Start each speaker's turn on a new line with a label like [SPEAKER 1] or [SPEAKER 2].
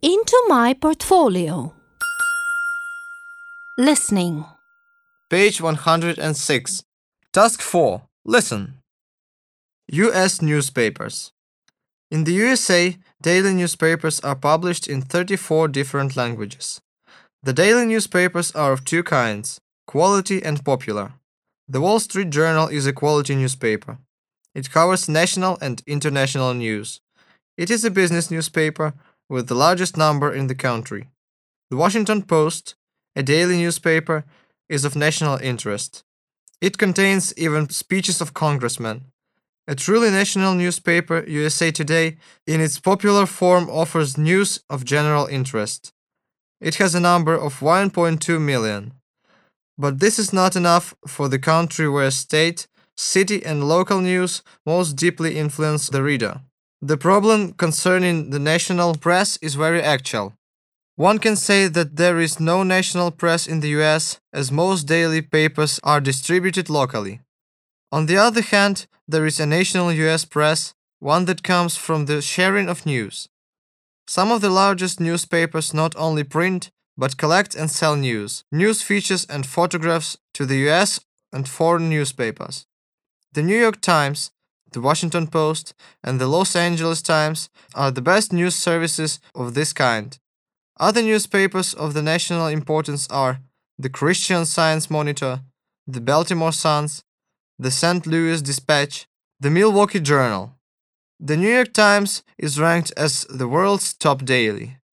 [SPEAKER 1] Into my portfolio. Listening.
[SPEAKER 2] Page 106. Task 4. Listen. U.S. newspapers. In the USA, daily newspapers are published in 34 different languages. The daily newspapers are of two kinds, quality and popular. The Wall Street Journal is a quality newspaper. It covers national and international news. It is a business newspaper with the largest number in the country. The Washington Post, a daily newspaper, is of national interest. It contains even speeches of congressmen. A truly national newspaper, USA Today, in its popular form offers news of general interest. It has a number of 1.2 million. But this is not enough for the country where state, city, and local news most deeply influence the reader. The problem concerning the national press is very actual. One can say that there is no national press in the US, as most daily papers are distributed locally. On the other hand, there is a national US press, one that comes from the sharing of news. Some of the largest newspapers not only print, but collect and sell news features and photographs to the US and foreign newspapers. The New York Times, the Washington Post, and the Los Angeles Times are the best news services of this kind. Other newspapers of the national importance are the Christian Science Monitor, the Baltimore Sun, the St. Louis Dispatch, the Milwaukee Journal. The New York Times is ranked as the world's top daily.